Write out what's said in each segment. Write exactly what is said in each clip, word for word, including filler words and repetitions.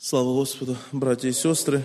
Слава Господу, братья и сестры.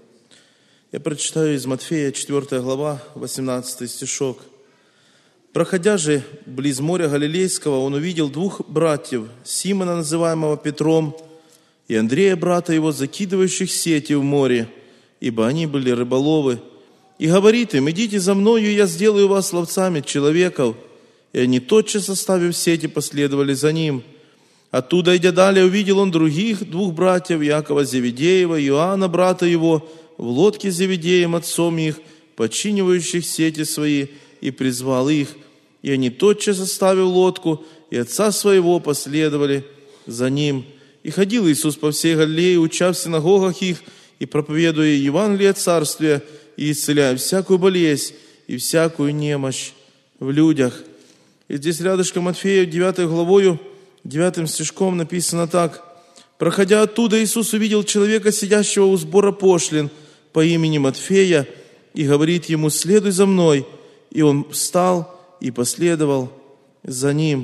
Я прочитаю из Матфея, четвёртая глава, восемнадцатый стишок. «Проходя же близ моря Галилейского, он увидел двух братьев, Симона, называемого Петром, и Андрея, брата его, закидывающих сети в море, ибо они были рыболовы. И говорит им: идите за мною, и я сделаю вас ловцами человеков. И они, тотчас оставив сети, последовали за ним. Оттуда, идя далее, увидел он других двух братьев, Иакова Зеведеева, Иоанна, брата его, в лодке с Зеведеем, отцом их, подчинивающих сети свои, и призвал их. И они, тотчас оставив лодку и отца своего, последовали за ним. И ходил Иисус по всей Галилее, уча в синагогах их, и проповедуя Евангелие Царствия, и исцеляя всякую болезнь и всякую немощь в людях». И здесь рядышком Матфея, девятой главою, девятым стишком написано так. «Проходя оттуда, Иисус увидел человека, сидящего у сбора пошлин, по имени Матфея, и говорит ему: следуй за мной. И он встал и последовал за ним».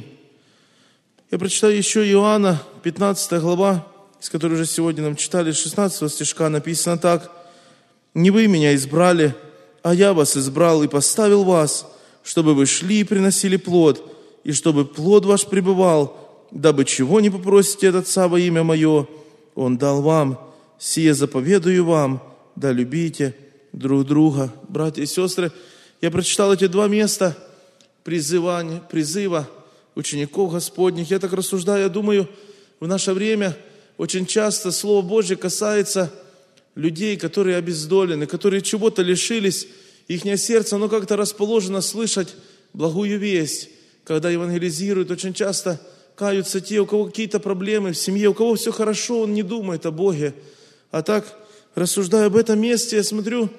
Я прочитаю еще Иоанна, пятнадцатая глава, из которой уже сегодня нам читали, шестнадцатого стишка, написано так. «Не вы меня избрали, а я вас избрал и поставил вас, чтобы вы шли и приносили плод, и чтобы плод ваш пребывал, дабы чего не попросите от Отца во имя Мое, Он дал вам. Сие заповедую вам, да любите друг друга». Братья и сестры, я прочитал эти два места призывания, призыва учеников Господних. Я так рассуждаю, я думаю, в наше время очень часто Слово Божье касается людей, которые обездолены, которые чего-то лишились, ихнее сердце, оно как-то расположено слышать благую весть. Когда евангелизируют, очень часто каются те, у кого какие-то проблемы в семье, у кого все хорошо, он не думает о Боге. А так, рассуждая об этом месте, я смотрю,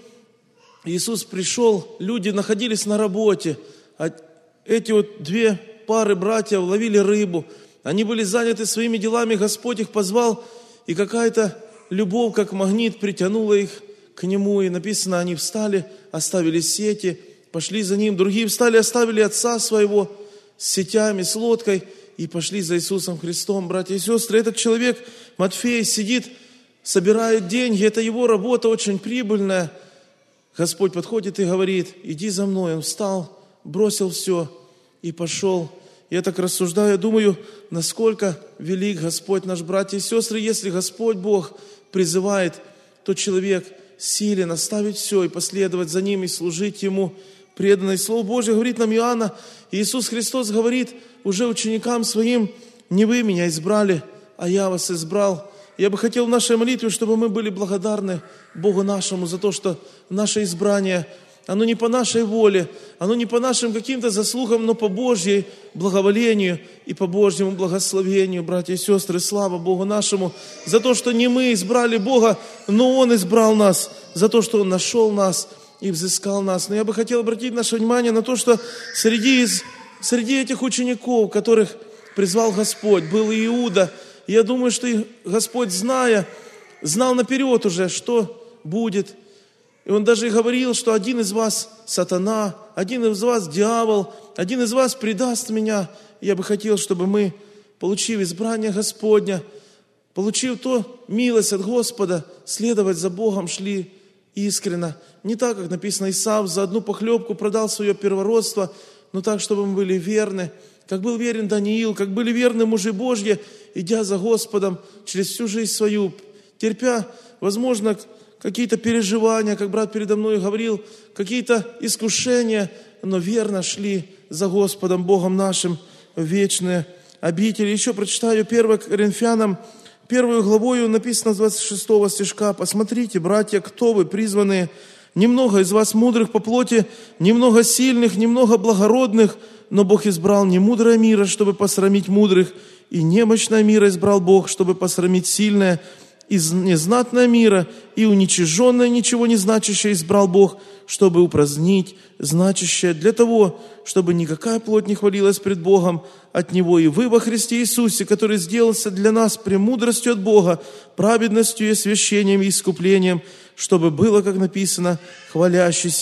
Иисус пришел, люди находились на работе, а эти вот две пары братьев ловили рыбу, они были заняты своими делами, Господь их позвал, и какая-то любовь, как магнит, притянула их к Нему, и написано, они встали, оставили сети, пошли за Ним, другие встали, оставили отца своего с сетями, с лодкой, и пошли за Иисусом Христом. Братья и сестры, этот человек, Матфей, сидит, собирает деньги, это его работа очень прибыльная. Господь подходит и говорит: иди за мной. Он встал, бросил все и пошел. Я так рассуждаю, думаю, насколько велик Господь наш, братья и сестры. Если Господь Бог призывает, то человек силен оставить все и последовать за Ним, и служить Ему преданно. И Слово Божье говорит нам Иоанна, Иисус Христос говорит уже ученикам Своим: не вы меня избрали, а я вас избрал. Я бы хотел в нашей молитве, чтобы мы были благодарны Богу нашему за то, что наше избрание, оно не по нашей воле, оно не по нашим каким-то заслугам, но по Божьей благоволению и по Божьему благословению. Братья и сестры, слава Богу нашему за то, что не мы избрали Бога, но Он избрал нас, за то, что Он нашел нас и взыскал нас. Но я бы хотел обратить наше внимание на то, что среди, из, среди этих учеников, которых призвал Господь, был и Иуда. И я думаю, что и Господь, зная, знал наперед уже, что будет. И Он даже и говорил, что один из вас сатана, один из вас дьявол, один из вас предаст меня. И я бы хотел, чтобы мы, получив избрание Господня, получив то милость от Господа, следовать за Богом, шли искренно. Не так, как написано, Исав за одну похлебку продал свое первородство, но так, чтобы мы были верны, как был верен Даниил, как были верны мужи Божьи, идя за Господом через всю жизнь свою, терпя, возможно, какие-то переживания, как брат передо мной говорил, какие-то искушения, но верно шли за Господом, Богом нашим, в вечные обители. Еще прочитаю первое Коринфянам, первую главою написано с двадцать шестого стишка. «Посмотрите, братья, кто вы, призванные, немного из вас мудрых по плоти, немного сильных, немного благородных, но Бог избрал не мудрое мира, чтобы посрамить мудрых, и немощное мира избрал Бог, чтобы посрамить сильное, из незнатного мира и уничиженное, ничего не значащее избрал Бог, чтобы упразднить значащее, для того, чтобы никакая плоть не хвалилась пред Богом от Него. И вы во Христе Иисусе, который сделался для нас премудростью от Бога, праведностью и освящением и искуплением, чтобы было, как написано, хвалящийся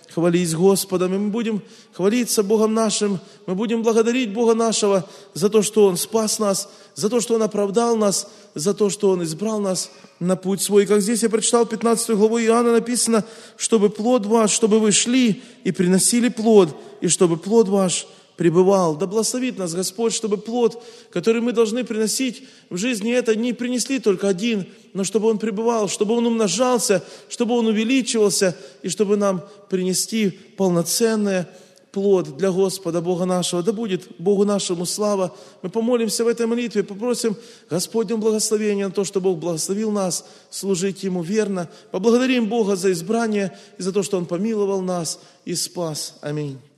хвались Господом, и мы будем хвалиться Богом нашим, мы будем благодарить Бога нашего за то, что Он спас нас, за то, что Он оправдал нас, за то, что Он избрал нас на путь свой. И как здесь я прочитал пятнадцатую главу Иоанна, написано, чтобы плод ваш, чтобы вы шли и приносили плод, и чтобы плод ваш пребывал. Да благословит нас Господь, чтобы плод, который мы должны приносить в жизни, это не принесли только один, но чтобы он пребывал, чтобы он умножался, чтобы он увеличивался, и чтобы нам принести полноценный плод для Господа, Бога нашего. Да будет Богу нашему слава. Мы помолимся в этой молитве, попросим Господнем благословения на то, что Бог благословил нас служить Ему верно. Поблагодарим Бога за избрание и за то, что Он помиловал нас и спас. Аминь.